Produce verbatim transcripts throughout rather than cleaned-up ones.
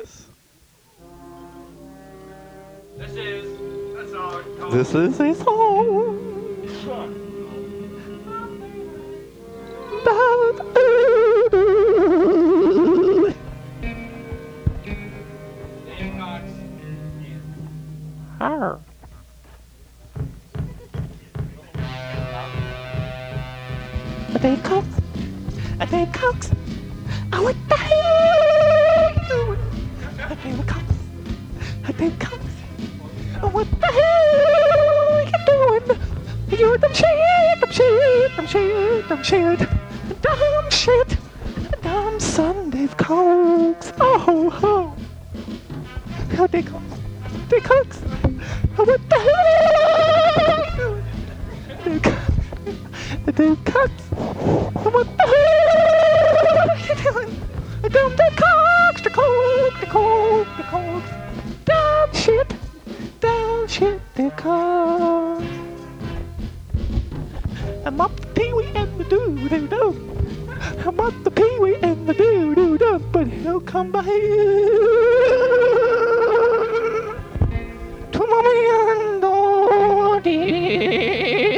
this? This is a song called... This is a song about Dave Cox. her. Dave Cox. Dave Cox. Oh, what the hell are you doing? Dave Cox. Dave Cox. Oh, what the hell are you doing? You're dumb shit, dumb shit, dumb shit, dumb shit, dumb shit, dumb son, Dave Cox. Oh, oh. Oh, Dave Cox. Dave Cox. Oh, what the hell are you doing? Dave Cox. Dave Cox. Oh, what the hell are you doing? Dumb Dave Cox, the Cox, the Cox, the Cox. Dumb shit, dumb shit, Dave Cox. I'm up the pee-wee and the doo-doo-doo. I'm up the pee-wee and the doo-doo-doo. But he'll come by to mommy and daddy.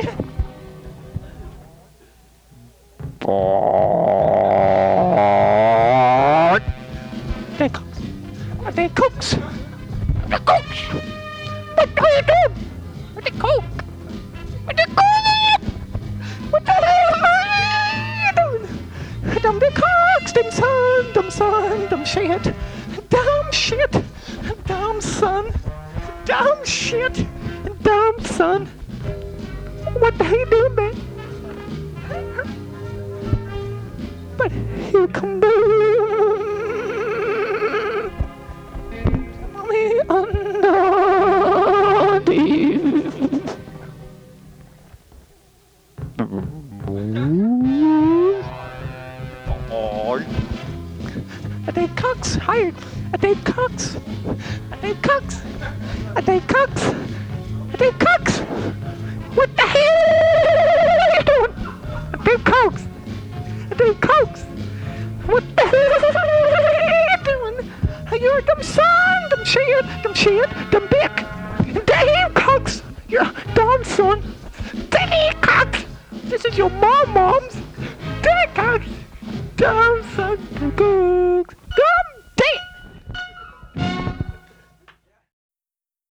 They cooks. They cooks. They cooks. What are you doing? What the cook? What the cook? What the hell are you doing? Dumb the cocks, dumb son, dumb son, dumb shit, dumb shit, dumb son, dumb shit, dumb son. What the hell you doing, man? But he'll come back. Mommy under the A Dave Cox hired. A Dave Cox. A Dave Cox. A Dave Cox. A Dave Cox. What the hell are you doing? A Dave Cox. A Dave Cox. What the hell are you doing? You're a dumb son, dumb shit, dumb shit, dumb dick. Dave Cox. You're a dumb son. Dave Cox. This is your mom, moms. Dave Cox. Dumb son, Dave Cox.